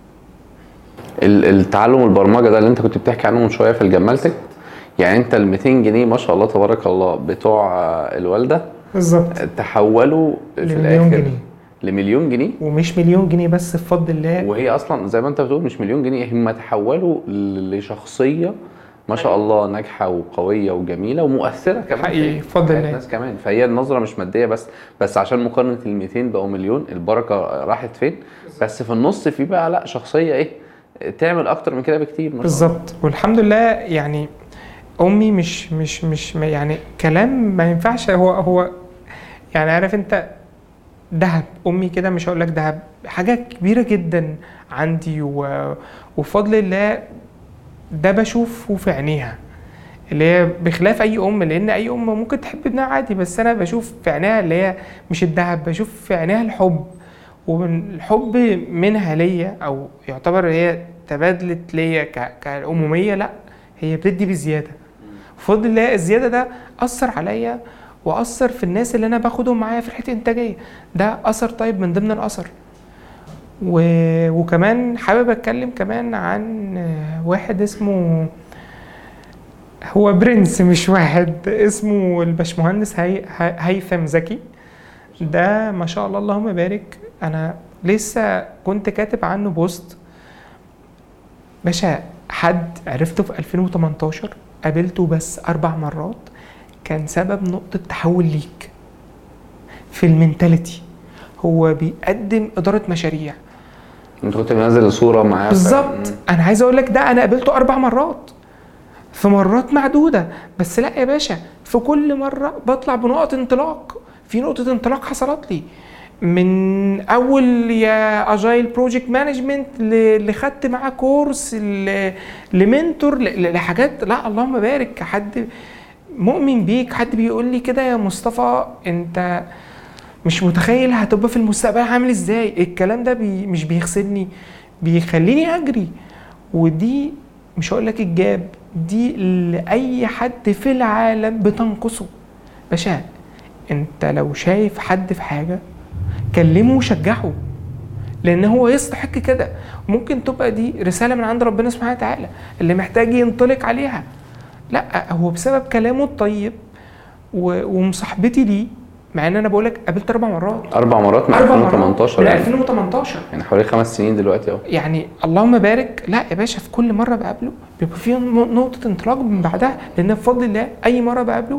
التعلم البرمجه ده اللي انت كنت بتحكي عنه من شويه في الجمالتك، يعني انت ال 200 جنيه ما شاء الله تبارك الله بتوع الوالده بالظبط تحولوا في الاخر لمليون جنيه. ومش مليون جنيه بس بفضل الله، وهي اصلا زي ما انت بتقول مش مليون جنيه، هم تحولوا لشخصيه ما شاء الله ناجحه وقويه وجميله ومؤثره كمان حقيقي بفضل الله الناس كمان. فهي النظره مش ماديه بس عشان مقارنه ال 200 بقوا مليون، البركه راحت فين؟ بس في النص في بقى لا شخصيه ايه تعمل اكتر من كده بكتير بالظبط. والحمد لله يعني امي مش يعني كلام ما ينفعش، هو يعني عارف انت دهب امي كده، مش هقول لك دهب، حاجه كبيره جدا عندي، وفضل الله ده بشوفه في عينيها اللي هي بخلاف اي ام، لان اي ام ممكن تحب ابنها عادي، بس انا بشوف في عينيها اللي هي مش الدهب، بشوف في عينيها الحب، ومن الحب منها ليا، او يعتبر هي تبادلت ليا كالاموميه، لا هي بتدي بزياده. بفضل الله الزياده ده اثر عليا واثر في الناس اللي انا باخدهم معايا في رحله انتاجيه، ده اثر طيب من ضمن الاثر. وكمان حابب اتكلم كمان عن واحد اسمه، هو برنس مش واحد، اسمه الباشمهندس هيثم زكي. ده ما شاء الله اللهم بارك، انا لسه كنت كاتب عنه بوست باشا. حد عرفته في 2018 قابلته بس 4 مرات، كان سبب نقطة تحول ليك في المنتاليتي. هو بيقدم إدارة مشاريع. انت كنت منزل صورة معاه بالظبط. انا عايز اقول لك ده انا قابلته 4 مرات في مرات معدودة، بس لا يا باشا في كل مرة بطلع بنقطة انطلاق. في نقطة انطلاق حصلت لي من اول يا اجايل بروجكت مانجمنت اللي خدت معاه كورس لمنتور لحاجات، لا اللهم بارك، حد مؤمن بيك، حد بيقول لي كده يا مصطفى انت مش متخيل هتبقى في المستقبل عامل ازاي. الكلام ده مش بيغسلني، بيخليني اجري. ودي مش هقول لك الجاب دي لاي حد في العالم بتنقصه. باشا انت لو شايف حد في حاجه كلمه وشجعه، لان هو يستحق كده. ممكن تبقى دي رساله من عند ربنا سبحانه وتعالى اللي محتاج ينطلق عليها، لا هو بسبب كلامه الطيب ومصاحبتي ليه. مع ان انا بقولك قابلت 4 مرات 4 مرات من 2018 من 2018 يعني حوالي 5 سنين دلوقتي اهو. يعني اللهم بارك. لا يا باشا في كل مره بقابله بيبقى فيه نقطه انطلاق من بعدها، لان بفضل الله اي مره بقابله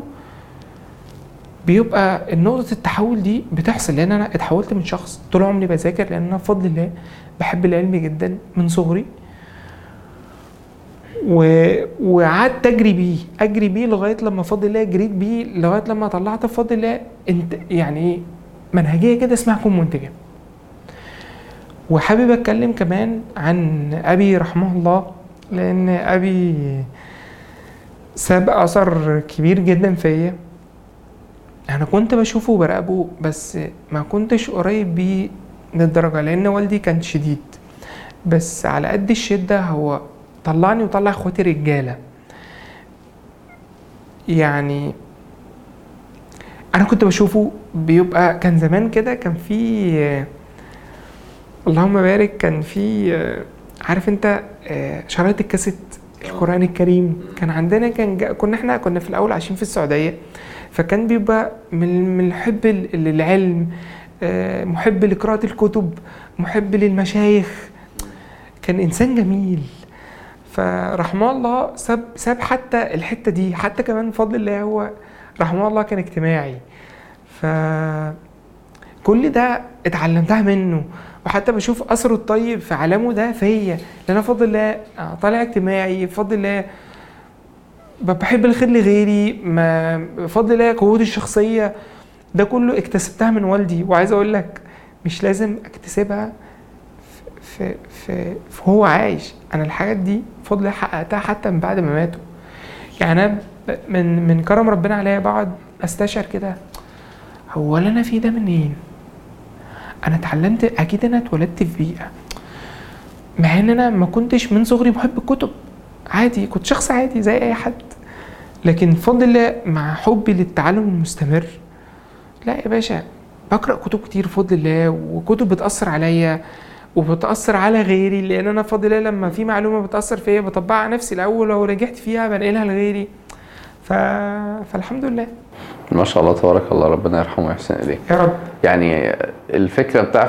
بيبقى النقطه التحول دي بتحصل. لان انا اتحولت من شخص طول عمري بذاكر، لان انا بفضل الله بحب العلم جدا من صغري، وقعدت اجري بيه لغايه لما بفضل الله جريت بيه لغايه لما طلعت بفضل الله انت يعني ايه منهجيه كده اسمها كون منتجه. وحابب اتكلم كمان عن ابي رحمه الله، لان ابي ساب اثر كبير جدا فيا. انا كنت بشوفه وبراقبه بس ما كنتش قريب بيه للدرجه، لان والدي كان شديد، بس على قد الشده هو طلعني وطلع اخواتي رجاله. يعني انا كنت بشوفه بيبقى كان زمان كده، كان في اللهم بارك، كان في عارف انت شرايط الكاسيت القرآن الكريم. كان عندنا كنا في الاول عايشين في السعودية، فكان بيبقى من حب للعلم، محب لقراءة الكتب، محب للمشايخ، كان انسان جميل. فرحمه الله ساب حتى الحتة دي، حتى كمان بفضل الله هو رحمه الله كان اجتماعي، فكل ده اتعلمتها منه. وحتى بشوف اثره الطيب في عالمه ده فيا، لان بفضل الله طالع اجتماعي، بفضل الله بحب الخير لغيري، ما بفضل الله قوتي الشخصيه ده كله اكتسبتها من والدي. وعايز اقول لك مش لازم اكتسبها في هو عايش، انا الحاجات دي بفضل الله حققتها حتى من بعد ما ماتوا. يعني انا من كرم ربنا عليا بقعد استشعر كده، هو اللي انا فيه ده منين؟ انا اتعلمت، اكيد انا اتولدت في بيئه، مع ان انا ما كنتش من صغري محب الكتب، عادي، كنت شخص عادي زي اي حد، لكن بفضل الله مع حبي للتعلم المستمر، لا يا باشا بقرا كتب كتير بفضل الله، وكتب بتاثر عليا وبتاثر على غيري، لان انا بفضل الله لما في معلومه بتاثر فيا بطبقها على نفسي الاول، ولو نجحت فيها بنقلها لغيري. فالحمد لله ما شاء الله تبارك الله، ربنا يرحمه ويحسن اليه يا رب. يعني الفكره بتاع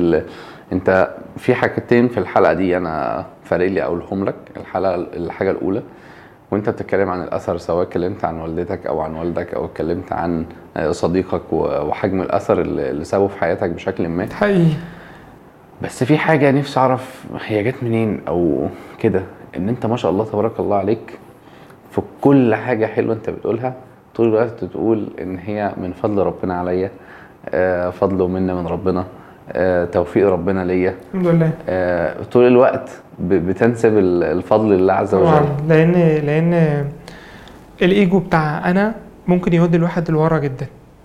انت في حاجتين في الحلقه دي انا فارق لي اقولهم لك. الحاجه الاولى، وانت بتتكلم عن الاثر، سواء اتكلمت عن والدتك او عن والدك او اتكلمت عن صديقك وحجم الاثر اللي سابه في حياتك بشكل ما حقيقي، بس في حاجه نفسي اعرف هي جت منين او كده، ان انت ما شاء الله تبارك الله عليك في كل حاجه حلوه انت بتقولها طول الوقت تقول ان هي من فضل ربنا عليا، فضل ومنه من ربنا، توفيق ربنا ليا، الحمد لله. طول الوقت بتنسب الفضل لله عز وجل. طبعا، لان الايجو بتاع انا ممكن يودي الواحد لورا جدا،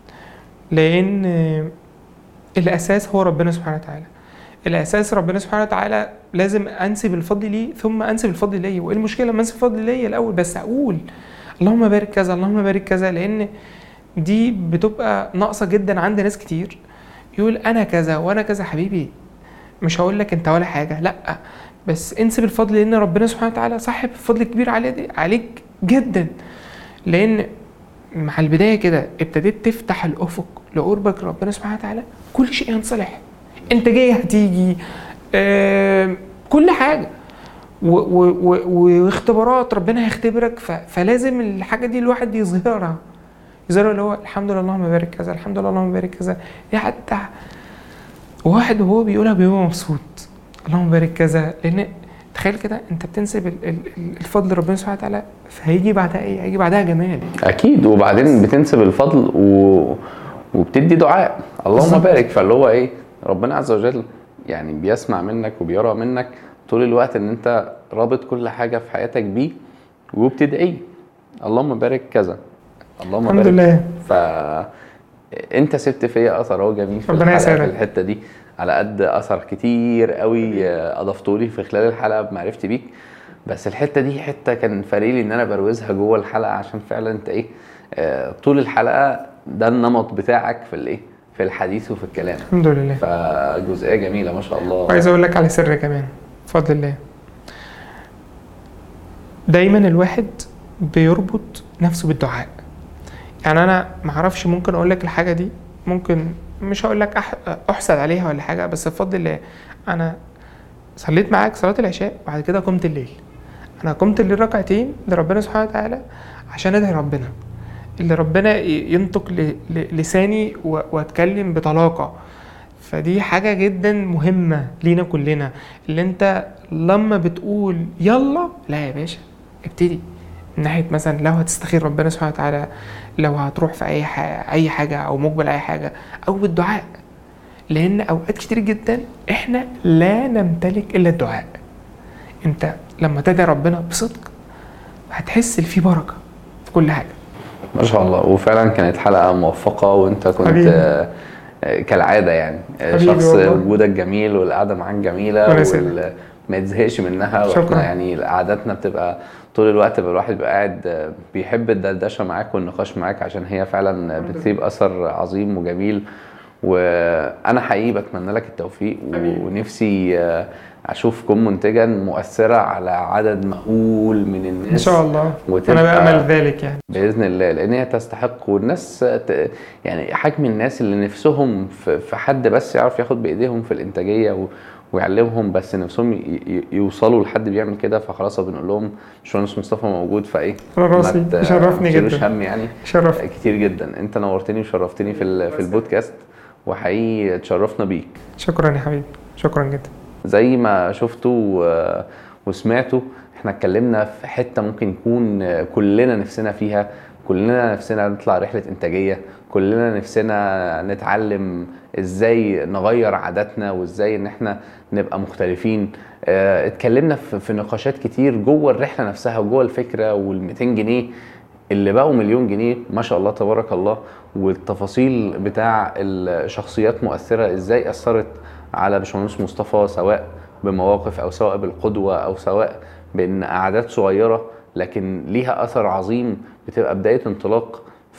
لان الاساس هو ربنا سبحانه وتعالى. الاساس ربنا سبحانه وتعالى، لازم انسب الفضل ليه ثم انسب الفضل ليا. وايه المشكله لما انسب الفضل ليا الاول؟ بس اقول اللهم بارك كذا، اللهم بارك كذا، لان دي بتبقى ناقصه جدا عند ناس كتير. يقول انا كذا وانا كذا. حبيبي مش هقول لك انت ولا حاجه، لا، بس انسب الفضل، لان ربنا سبحانه وتعالى صاحب فضل كبير عليك جدا. لان مع البدايه كده ابتديت تفتح الافق لقربك ربنا سبحانه وتعالى، كل شيء ينصلح، انتاجيه هتيجي، كل حاجه، واختبارات ربنا هيختبرك. فلازم الحاجه دي الواحد يظهرها اللي هو الحمد لله اللهم بارك كذا، الحمد لله اللهم بارك كذا. دي حتى واحد وهو بيقولها بيبقى مبسوط، اللهم بارك كذا. لان تخيل كده انت بتنسب الفضل ربنا سبحانه وتعالى، فهيجي بعدها ايه؟ هيجي بعدها جمال اكيد. وبعدين بتنسب الفضل وبتدي دعاء اللهم بارك، فاللي هو ايه، ربنا عز وجل يعني بيسمع منك وبيرى منك طول الوقت ان انت رابط كل حاجه في حياتك بيه، وبتدعي اللهم بارك كذا، اللهم الحمد بارك. لله. انت سبت فيا اثر اهو جميل في الحته دي، على قد اثر كتير قوي اضفته لي في خلال الحلقه بمعرفتي بيك، بس الحته دي حته كان فارق لي ان انا بروزها جوه الحلقه، عشان فعلا انت ايه، طول الحلقه ده النمط بتاعك في الايه، في الحديث وفي الكلام. الحمد لله. فجزئيه جميله ما شاء الله. وعايز اقول لك على سر كمان بفضل الله، دايما الواحد بيربط نفسه بالدعاء. يعني انا معرفش، ممكن اقول لك الحاجه دي، ممكن مش هقول لك احسد عليها ولا حاجه، بس بفضل الله انا صليت معاك صلاه العشاء، وبعد كده قمت الليل. انا قمت الليل ركعتين لربنا سبحانه وتعالى عشان ادعي ربنا، اللي ربنا ينطق لساني واتكلم بطلاقه. فدي حاجه جدا مهمه لينا كلنا، اللي انت لما بتقول يلا، لا يا باشا ابتدي من ناحيه مثلا لو هتستخير ربنا سبحانه وتعالى، لو هتروح في اي حاجه او مقبل اي حاجه، او بالدعاء. لان اوقات كتير جدا احنا لا نمتلك الا الدعاء. انت لما تدعي ربنا بصدق هتحس ان في بركه في كل حاجه. ما شاء الله. وفعلا كانت حلقه موفقه، وانت كنت كالعاده يعني شخص وجودك جميل، والقعده معاك جميله، ما يتزهقش منها. شكراً. واحنا يعني قعداتنا بتبقى طول الوقت الواحد بيبقى قاعد بيحب الدردشه معاك والنقاش معاك، عشان هي فعلا بتسيب اثر عظيم وجميل. وانا حقيقي بتمنى لك التوفيق، ونفسي اشوفكم منتجا مؤثره على عدد مهول من الناس ان شاء الله. انا بامل ذلك يعني باذن الله، لان هي تستحق. والناس يعني حجم الناس اللي نفسهم في حد بس يعرف ياخد بايديهم في الانتاجيه ويعلمهم، بس نفسهم يوصلوا لحد بيعمل كده. فخلاص بنقول لهم باشمهندس مصطفى موجود، فايه راسي يشرفني جدا. هم يعني شرف كتير جدا. انت نورتني وشرفتني في البودكاست، وحقيقي اتشرفنا بيك. شكرا يا حبيبي، شكرا جدا. زي ما شفتوا وسمعتوا، احنا اتكلمنا في حتة ممكن يكون كلنا نفسنا فيها. كلنا نفسنا نطلع رحلة انتاجية، كلنا نفسنا نتعلم ازاي نغير عاداتنا، وازاي ان احنا نبقى مختلفين. اتكلمنا في نقاشات كتير جوه الرحلة نفسها وجوه الفكرة، وال200 جنيه اللي بقوا مليون جنيه ما شاء الله تبارك الله. والتفاصيل بتاع الشخصيات مؤثرة ازاي اثرت على باشمهندس مصطفى، سواء بمواقف او سواء بالقدوة او سواء بان قعدات صغيرة لكن ليها اثر عظيم بتبقى بداية انطلاق.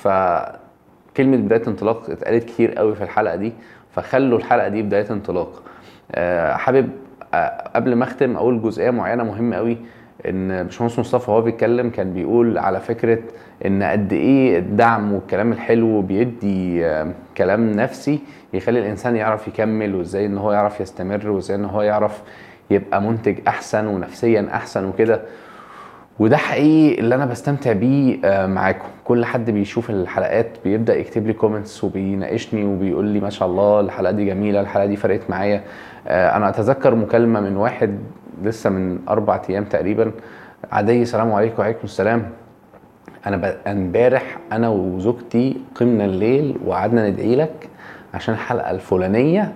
فكلمة بداية انطلاق اتقالت كتير قوي في الحلقة دي، فخلوا الحلقة دي بداية انطلاق. حابب قبل ما اختم اقول جزئية معينة مهمة قوي. ان باشمهندس مصطفى هو بيتكلم كان بيقول على فكرة ان قد ايه الدعم والكلام الحلو بيدي كلام نفسي يخلي الانسان يعرف يكمل، وازاي ان هو يعرف يستمر، وازاي ان هو يعرف يبقى منتج احسن ونفسيا احسن وكده. وده حقيقي اللي انا بستمتع بيه معاكم. كل حد بيشوف الحلقات بيبدأ يكتب لي كومنتس وبيناقشني وبيقول لي ما شاء الله الحلقة دي جميلة، الحلقة دي فرقت معايا. انا اتذكر مكالمة من واحد لسه من 4 ايام تقريبا. عادي، السلام عليكم. وعليكم السلام. انا امبارح انا وزوجتي قمنا الليل وقعدنا ندعي لك عشان الحلقة الفلانية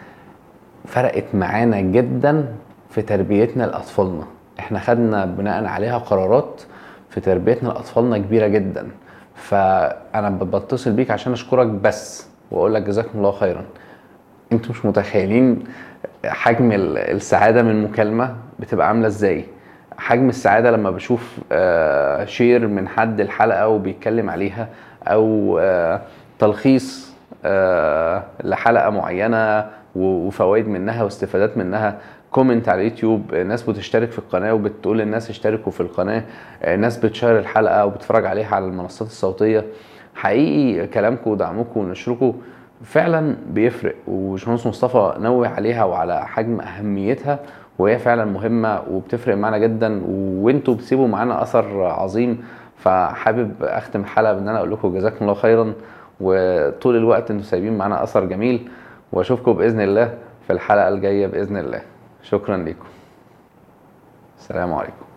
فرقت معانا جدا في تربيتنا لأطفالنا. احنا خدنا بناء عليها قرارات في تربيتنا لأطفالنا كبيرة جدا. فانا بتصل بيك عشان اشكرك بس واقول لك جزاكم الله خيرا. انتوا مش متخيلين حجم السعادة من مكالمة بتبقى عاملة ازاي. حجم السعادة لما بشوف شير من حد الحلقة وبيتكلم عليها، او تلخيص لحلقة معينة وفوائد منها واستفادات منها، كومنت على اليوتيوب، ناس بتشترك في القناة وبتقول للناس اشتركوا في القناة، ناس بتشير الحلقة وبتفرج عليها على المنصات الصوتية. حقيقي كلامكم ودعمكم ونشركم فعلا بيفرق. وباشمهندس مصطفى نوه عليها وعلى حجم أهميتها، وهي فعلا مهمة وبتفرق معنا جدا، وانتوا بتسيبوا معانا أثر عظيم. فحابب أختم الحلقة بأن أنا أقول لكم جزاكم الله خيرا، وطول الوقت انتوا سايبين معانا أثر جميل. واشوفكم بإذن الله في الحلقة الجاية بإذن الله. شكرا لكم. السلام عليكم.